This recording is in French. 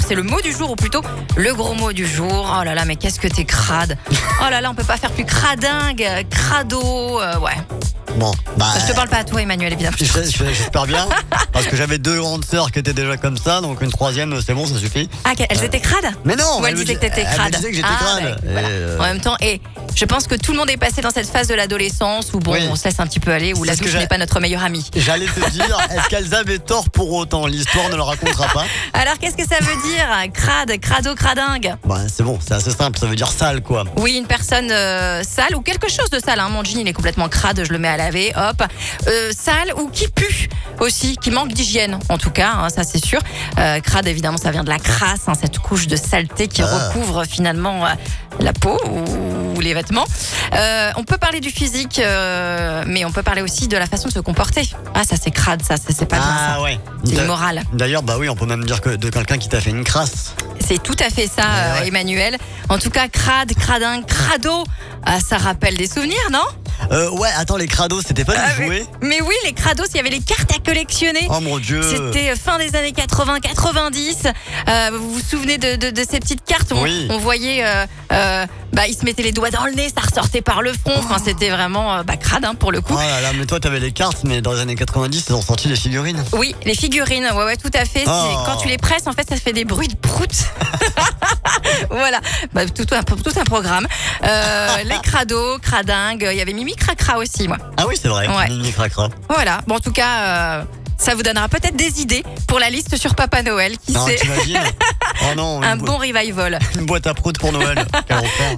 c'est le mot du jour, ou plutôt le gros mot du jour. Oh là là, mais qu'est-ce que t'es crade. Oh là là, on peut pas faire plus cradingue, crado, ouais. Bon, Je te parle pas à toi, Emmanuel, évidemment. j'espère bien. Parce que j'avais 2 grandes sœurs qui étaient déjà comme ça, donc une troisième, c'est bon, ça suffit. Ah, elles étaient crades? Mais non, Ou elles disaient que t'étais crade? Elle me disait que j'étais crade. Voilà. En même temps, je pense que tout le monde est passé dans cette phase de l'adolescence où on se laisse un petit peu aller, où la douche n'est pas notre meilleur ami. J'allais te dire, est-ce qu'elles avaient tort pour autant? L'histoire ne le racontera pas. Alors, qu'est-ce que ça veut dire? Crade, crado, cradingue? C'est bon, c'est assez simple, ça veut dire sale, quoi. Oui, une personne sale ou quelque chose de sale. Mon jean, il est complètement crade, je le mets à laver, hop. Sale ou qui pue aussi, qui manque d'hygiène, en tout cas, ça c'est sûr. Crade, évidemment, ça vient de la crasse, cette couche de saleté qui recouvre finalement la peau ou les vêtements. On peut parler du physique, mais on peut parler aussi de la façon de se comporter. Ah, ça c'est crade, ça c'est pas bien ça. Ouais. C'est immoral. D'ailleurs, on peut même dire que de quelqu'un qui t'a fait une crasse. C'est tout à fait ça, Emmanuel. En tout cas, crade, cradin, crado, ça rappelle des souvenirs, non? Attends, les crados, c'était pas des jouets? Mais oui, les crados, il y avait les cartes à collectionner. Oh mon Dieu. C'était fin des années 80-90. Vous vous souvenez de ces petites cartes? On voyait, ils se mettaient les doigts dans le nez, ça ressortait par le front. Enfin, c'était vraiment crade pour le coup. Oh là là, mais toi, t'avais les cartes, mais dans les années 90, ils ont sorti les figurines. Oui, les figurines, ouais, tout à fait. Quand tu les presses, en fait, ça fait des bruits de prout. Voilà, tout un programme. Les crados, cradingues, il y avait Mimi Cracra aussi, moi. Ah oui, c'est vrai, Mimi Cracra. Voilà, en tout cas, ça vous donnera peut-être des idées pour la liste sur Papa Noël, qui sait. T'imagines? Oh non, un bon revival. Une boîte à prout pour Noël. Quel enfer.